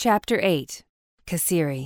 Chapter 8. Kasiri.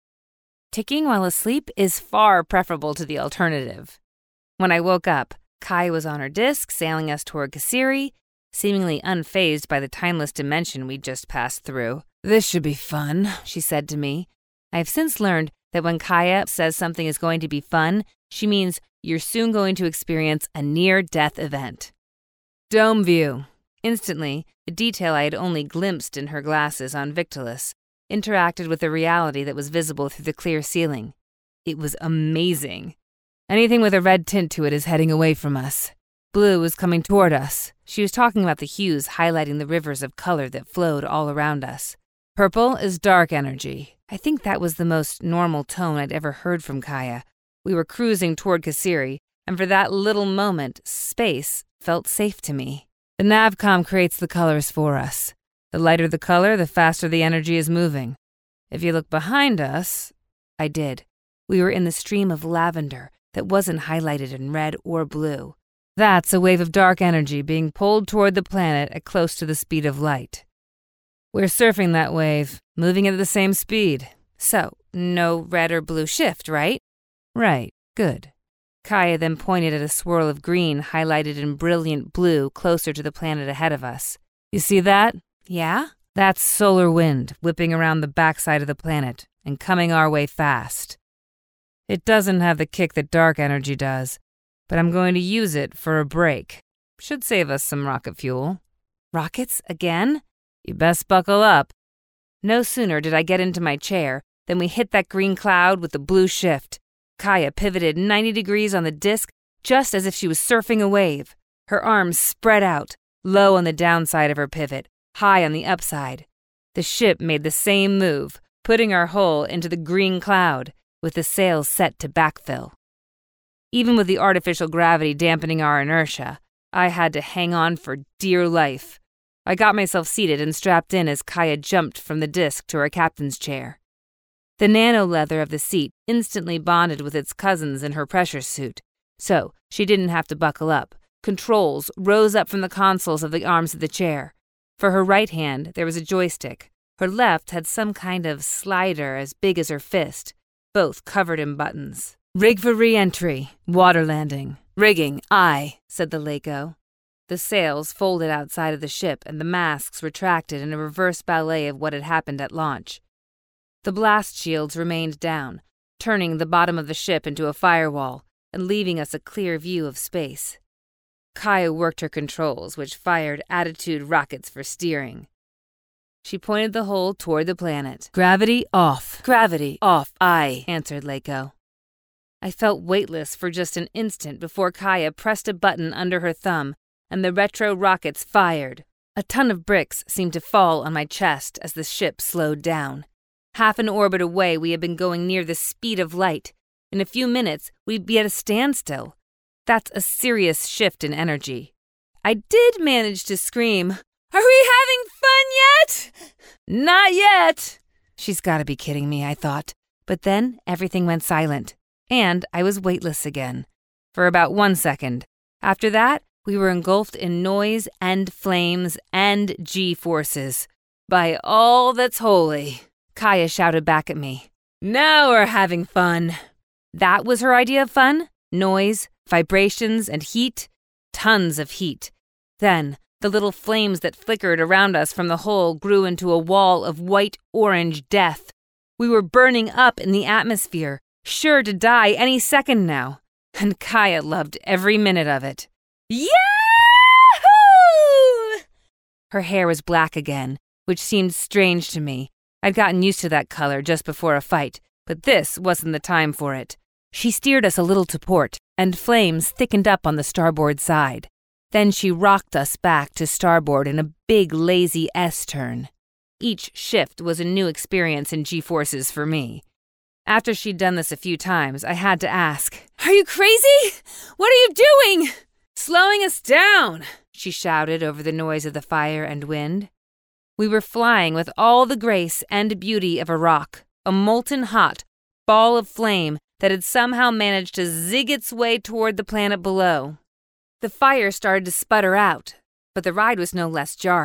Ticking while asleep is far preferable to the alternative. When I woke up, Kai was on her disc, sailing us toward Kasiri, seemingly unfazed by the timeless dimension we'd just passed through. "This should be fun," she said to me. I have since learned that when Kaya says something is going to be fun, she means you're soon going to experience a near-death event. Dome view. Instantly, the detail I had only glimpsed in her glasses on Victolis interacted with the reality that was visible through the clear ceiling. It was amazing. Anything with a red tint to it is heading away from us. Blue was coming toward us. She was talking about the hues highlighting the rivers of color that flowed all around us. Purple is dark energy. I think that was the most normal tone I'd ever heard from Kaya. We were cruising toward Kasiri, and for that little moment, space felt safe to me. The Navcom creates the colors for us. The lighter the color, the faster the energy is moving. If you look behind us, I did. We were in the stream of lavender that wasn't highlighted in red or blue. That's a wave of dark energy being pulled toward the planet at close to the speed of light. We're surfing that wave, moving at the same speed. So, no red or blue shift, right? Right, good. Kaya then pointed at a swirl of green highlighted in brilliant blue closer to the planet ahead of us. You see that? Yeah? That's solar wind whipping around the backside of the planet and coming our way fast. It doesn't have the kick that dark energy does, but I'm going to use it for a break. Should save us some rocket fuel. Rockets again? You best buckle up. No sooner did I get into my chair than we hit that green cloud with the blue shift. Kaya pivoted 90 degrees on the disc just as if she was surfing a wave. Her arms spread out, low on the downside of her pivot, high on the upside. The ship made the same move, putting our hull into the green cloud, with the sails set to backfill. Even with the artificial gravity dampening our inertia, I had to hang on for dear life. I got myself seated and strapped in as Kaya jumped from the disc to her captain's chair. The nano-leather of the seat instantly bonded with its cousins in her pressure suit, so she didn't have to buckle up. Controls rose up from the consoles of the arms of the chair. For her right hand, there was a joystick. Her left had some kind of slider as big as her fist, both covered in buttons. "Rig for re-entry. Water landing. Rigging, aye," said the Lako. The sails folded outside of the ship and the masks retracted in a reverse ballet of what had happened at launch. The blast shields remained down, turning the bottom of the ship into a firewall and leaving us a clear view of space. Kaya worked her controls, which fired attitude rockets for steering. She pointed the hull toward the planet. "Gravity off. Gravity off, aye," answered Lako. I felt weightless for just an instant before Kaya pressed a button under her thumb and the retro rockets fired. A ton of bricks seemed to fall on my chest as the ship slowed down. Half an orbit away, we had been going near the speed of light. In a few minutes, we'd be at a standstill. That's a serious shift in energy. I did manage to scream, "Are we having fun yet?" "Not yet." She's got to be kidding me, I thought. But then everything went silent, and I was weightless again. For about 1 second. After that, we were engulfed in noise and flames and G-forces. By all that's holy. Kaya shouted back at me. "Now we're having fun." That was her idea of fun? Noise, vibrations, and heat? Tons of heat. Then, the little flames that flickered around us from the hull grew into a wall of white-orange death. We were burning up in the atmosphere, sure to die any second now. And Kaya loved every minute of it. Yahoo! Her hair was black again, which seemed strange to me. I'd gotten used to that color just before a fight, but this wasn't the time for it. She steered us a little to port, and flames thickened up on the starboard side. Then she rocked us back to starboard in a big, lazy S-turn. Each shift was a new experience in G-forces for me. After she'd done this a few times, I had to ask, "Are you crazy? What are you doing?" "Slowing us down," she shouted over the noise of the fire and wind. We were flying with all the grace and beauty of a rock, a molten hot ball of flame that had somehow managed to zig its way toward the planet below. The fire started to sputter out, but the ride was no less jarring.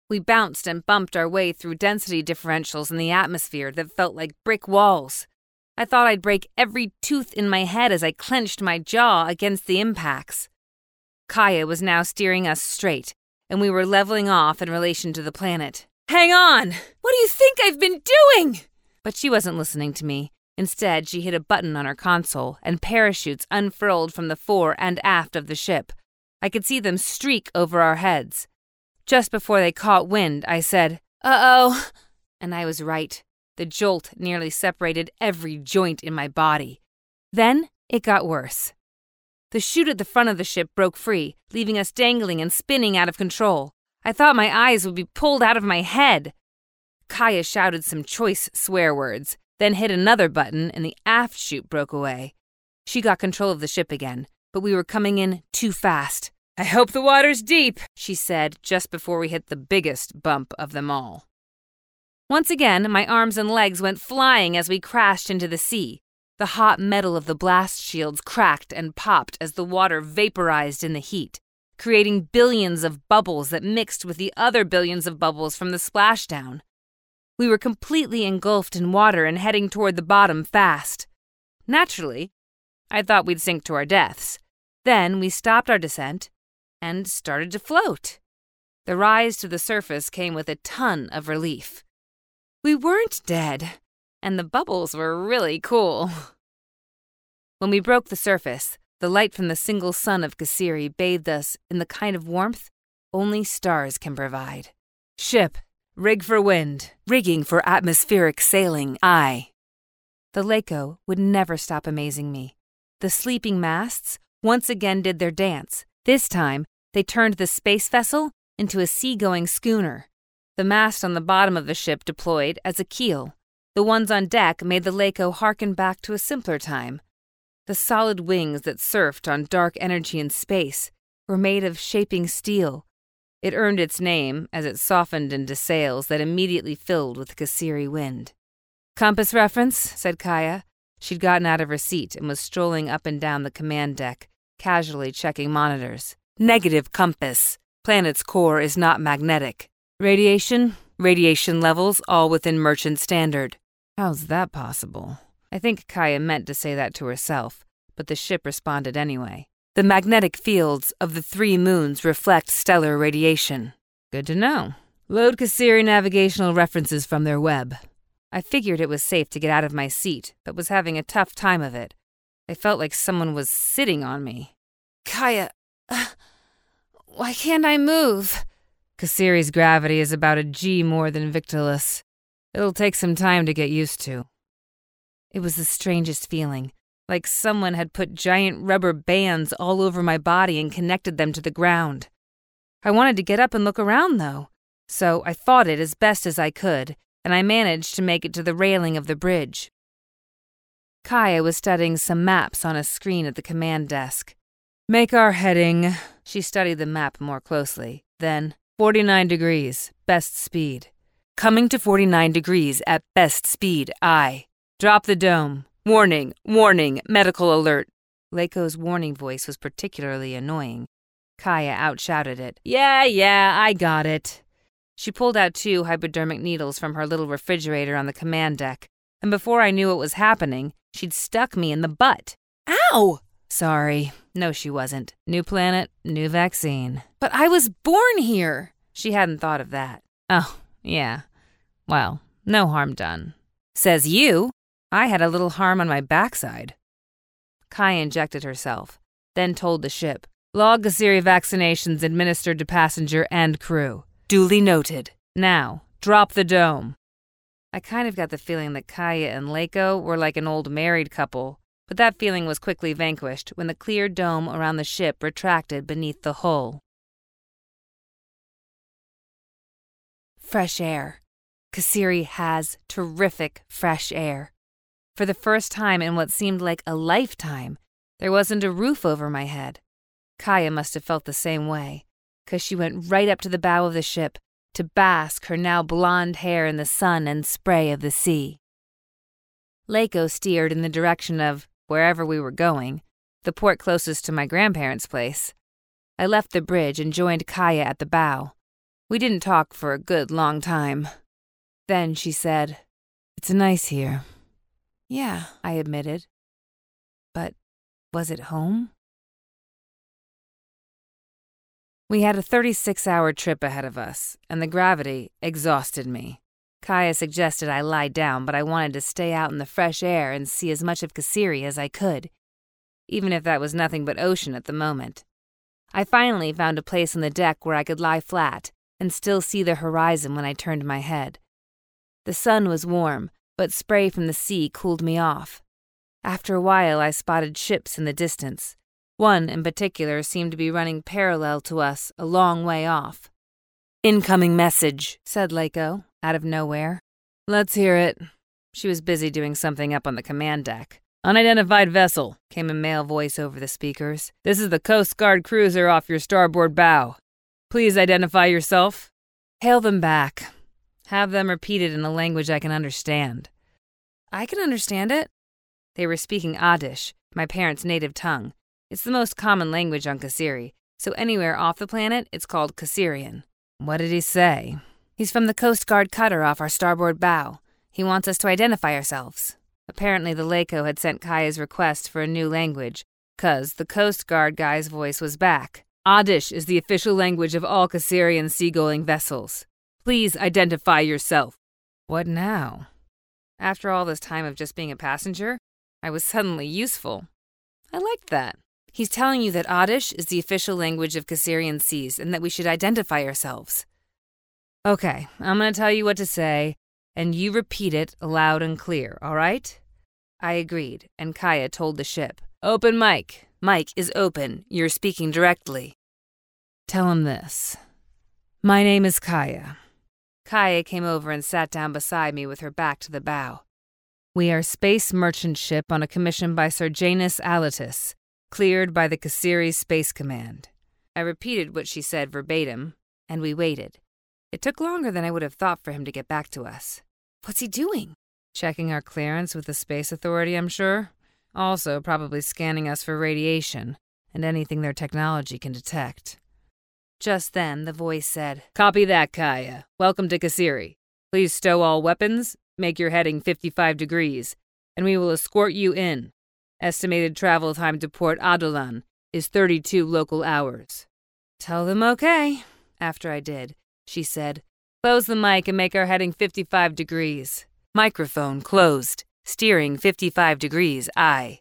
We bounced and bumped our way through density differentials in the atmosphere that felt like brick walls. I thought I'd break every tooth in my head as I clenched my jaw against the impacts. Kaya was now steering us straight, and we were leveling off in relation to the planet. "Hang on! What do you think I've been doing?" But she wasn't listening to me. Instead, she hit a button on her console, and parachutes unfurled from the fore and aft of the ship. I could see them streak over our heads. Just before they caught wind, I said, "Uh-oh," and I was right. The jolt nearly separated every joint in my body. Then it got worse. The chute at the front of the ship broke free, leaving us dangling and spinning out of control. I thought my eyes would be pulled out of my head. Kaya shouted some choice swear words, then hit another button and the aft chute broke away. She got control of the ship again, but we were coming in too fast. "I hope the water's deep," she said just before we hit the biggest bump of them all. Once again, my arms and legs went flying as we crashed into the sea. The hot metal of the blast shields cracked and popped as the water vaporized in the heat, creating billions of bubbles that mixed with the other billions of bubbles from the splashdown. We were completely engulfed in water and heading toward the bottom fast. Naturally, I thought we'd sink to our deaths. Then we stopped our descent and started to float. The rise to the surface came with a ton of relief. We weren't dead, and the bubbles were really cool. When we broke the surface, the light from the single sun of Kasiri bathed us in the kind of warmth only stars can provide. "Ship, rig for wind, rigging for atmospheric sailing, aye." The Leko would never stop amazing me. The sleeping masts once again did their dance. This time, they turned the space vessel into a seagoing schooner. The mast on the bottom of the ship deployed as a keel. The ones on deck made the Leko harken back to a simpler time. The solid wings that surfed on dark energy in space were made of shaping steel. It earned its name as it softened into sails that immediately filled with Kasiri wind. "Compass reference," said Kaya. She'd gotten out of her seat and was strolling up and down the command deck, casually checking monitors. "Negative compass. Planet's core is not magnetic. Radiation levels all within merchant standard." How's that possible? I think Kaya meant to say that to herself, but the ship responded anyway. "The magnetic fields of the 3 moons reflect stellar radiation." Good to know. "Load Kasiri navigational references from their web." I figured it was safe to get out of my seat, but was having a tough time of it. I felt like someone was sitting on me. "Kaya, why can't I move?" "Kasiri's gravity is about a G more than Victulus. It'll take some time to get used to." It was the strangest feeling, like someone had put giant rubber bands all over my body and connected them to the ground. I wanted to get up and look around, though, so I fought it as best as I could, and I managed to make it to the railing of the bridge. Kaya was studying some maps on a screen at the command desk. "Make our heading." She studied the map more closely. Then, 49 degrees, best speed. "Coming to 49 degrees at best speed, aye. Drop the dome. Warning, warning, medical alert." Leko's warning voice was particularly annoying. Kaya outshouted it. Yeah, I got it." She pulled out 2 hypodermic needles from her little refrigerator on the command deck, and before I knew what was happening, she'd stuck me in the butt. "Ow!" "Sorry. No, she wasn't. New planet, new vaccine." "But I was born here." She hadn't thought of that. "Oh, yeah. Well, no harm done." "Says you. I had a little harm on my backside." Kaya injected herself, then told the ship, "Log Kasiri vaccinations administered to passenger and crew. Duly noted. Now, drop the dome." I kind of got the feeling that Kaya and Leko were like an old married couple, but that feeling was quickly vanquished when the clear dome around the ship retracted beneath the hull. Fresh air. Kasiri has terrific fresh air. For the first time in what seemed like a lifetime, there wasn't a roof over my head. Kaya must have felt the same way, 'cause she went right up to the bow of the ship to bask her now blonde hair in the sun and spray of the sea. Leko steered in the direction of wherever we were going, the port closest to my grandparents' place. I left the bridge and joined Kaya at the bow. We didn't talk for a good long time. Then she said, "It's nice here." "Yeah," I admitted. But was it home? We had a 36-hour trip ahead of us, and the gravity exhausted me. Kaya suggested I lie down, but I wanted to stay out in the fresh air and see as much of Kasiri as I could, even if that was nothing but ocean at the moment. I finally found a place on the deck where I could lie flat and still see the horizon when I turned my head. The sun was warm, but spray from the sea cooled me off. After a while, I spotted ships in the distance. One in particular seemed to be running parallel to us a long way off. "Incoming message," said Leiko, out of nowhere. "Let's hear it." She was busy doing something up on the command deck. "Unidentified vessel," came a male voice over the speakers. "This is the Coast Guard cruiser off your starboard bow. Please identify yourself." "Hail them back. Have them repeated in a language I can understand." "I can understand it." They were speaking Addish, my parents' native tongue. It's the most common language on Kasiri, so anywhere off the planet, it's called Kasirian. "What did he say?" "He's from the Coast Guard cutter off our starboard bow. He wants us to identify ourselves." Apparently the Leiko had sent Kaya's request for a new language, 'cause the Coast Guard guy's voice was back. "Addish is the official language of all Kasirian seagoing vessels. Please identify yourself." What now? After all this time of just being a passenger, I was suddenly useful. I liked that. "He's telling you that Addish is the official language of Kasirian seas and that we should identify ourselves." "Okay, I'm going to tell you what to say, and you repeat it loud and clear, all right?" I agreed, and Kaya told the ship, "Open mic. Mic is open. You're speaking directly." "Tell him this. My name is Kaya." Kaya came over and sat down beside me with her back to the bow. "We are a space merchant ship on a commission by Sir Janus Alatus, cleared by the Kasiri Space Command." I repeated what she said verbatim, and we waited. It took longer than I would have thought for him to get back to us. What's he doing? Checking our clearance with the Space Authority, I'm sure. Also, probably scanning us for radiation and anything their technology can detect. Just then, the voice said, "Copy that, Kaya. Welcome to Kasiri. Please stow all weapons, make your heading 55 degrees, and we will escort you in. Estimated travel time to Port Adolan is 32 local hours." "Tell them okay." After I did, she said, "Close the mic and make our heading 55 degrees. Microphone closed. Steering 55 degrees, aye."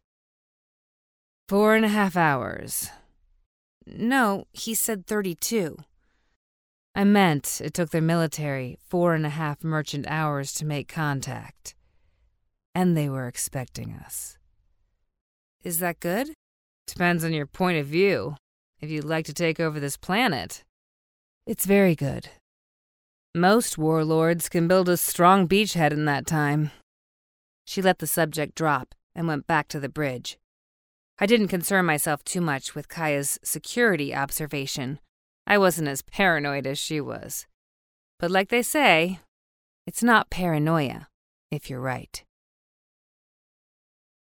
4.5 hours. No, he said 32. I meant it took their military 4.5 merchant hours to make contact. And they were expecting us. Is that good? Depends on your point of view. If you'd like to take over this planet. It's very good. Most warlords can build a strong beachhead in that time. She let the subject drop and went back to the bridge. I didn't concern myself too much with Kaya's security observation. I wasn't as paranoid as she was. But like they say, it's not paranoia if you're right.